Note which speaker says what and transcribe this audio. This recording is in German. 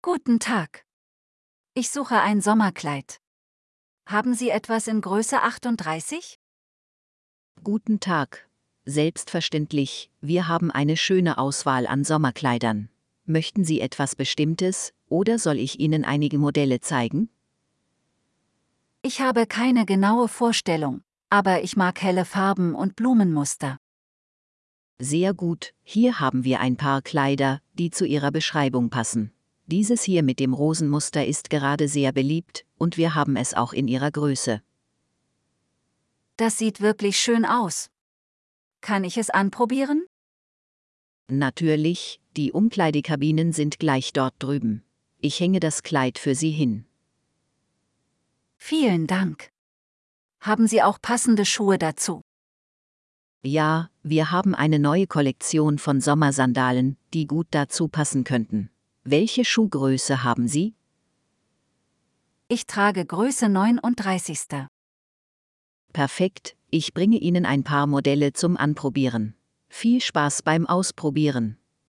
Speaker 1: Guten Tag. Ich suche ein Sommerkleid. Haben Sie etwas in Größe 38?
Speaker 2: Guten Tag. Selbstverständlich, wir haben eine schöne Auswahl an Sommerkleidern. Möchten Sie etwas Bestimmtes, oder soll ich Ihnen einige Modelle zeigen?
Speaker 1: Ich habe keine genaue Vorstellung, aber ich mag helle Farben und Blumenmuster.
Speaker 2: Sehr gut, hier haben wir ein paar Kleider, die zu Ihrer Beschreibung passen. Dieses hier mit dem Rosenmuster ist gerade sehr beliebt, und wir haben es auch in Ihrer Größe.
Speaker 1: Das sieht wirklich schön aus. Kann ich es anprobieren?
Speaker 2: Natürlich, die Umkleidekabinen sind gleich dort drüben. Ich hänge das Kleid für Sie hin.
Speaker 1: Vielen Dank. Haben Sie auch passende Schuhe dazu?
Speaker 2: Ja, wir haben eine neue Kollektion von Sommersandalen, die gut dazu passen könnten. Welche Schuhgröße haben Sie?
Speaker 1: Ich trage Größe 39.
Speaker 2: Perfekt, ich bringe Ihnen ein paar Modelle zum Anprobieren. Viel Spaß beim Ausprobieren.